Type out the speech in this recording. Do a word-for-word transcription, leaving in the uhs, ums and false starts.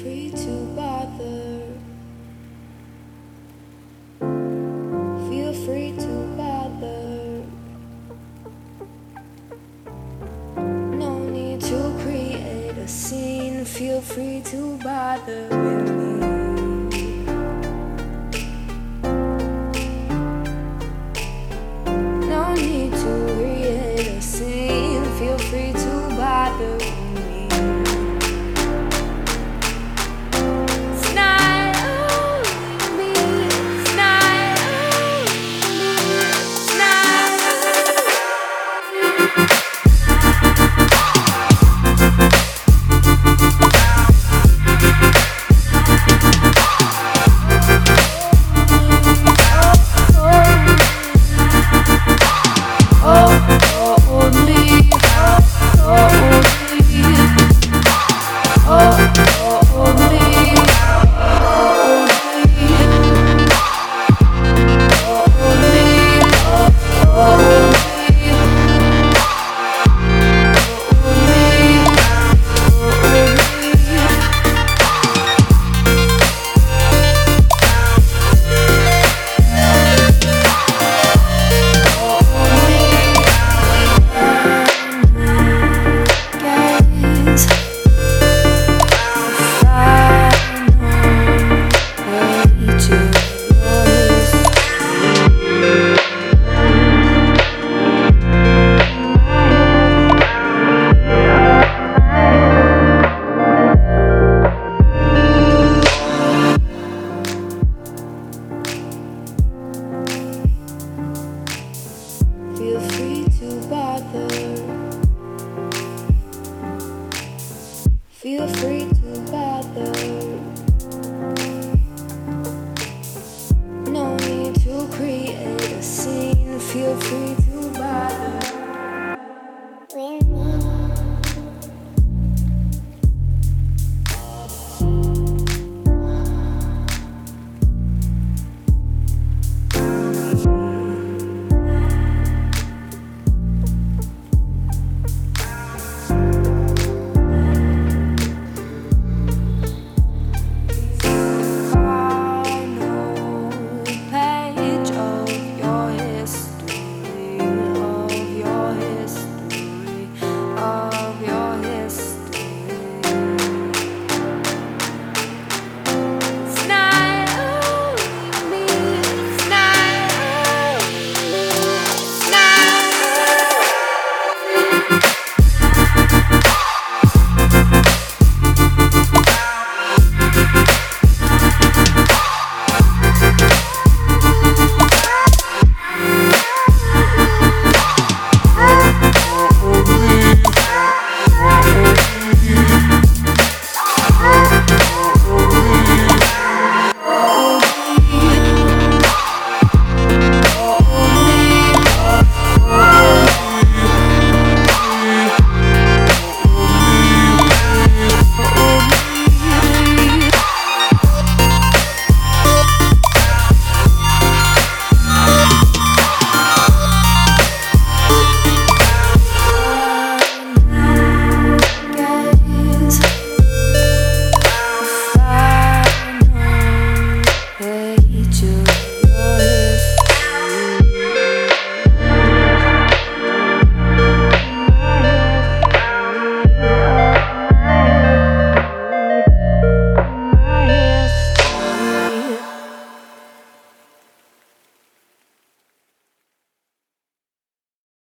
free to bother. Feel free to bother. No need to create a scene. Feel free to bother with me. No need to create a scene. Feel free to bother with me. Feel free to bother. Feel free to bother. No need to create a scene. Feel free to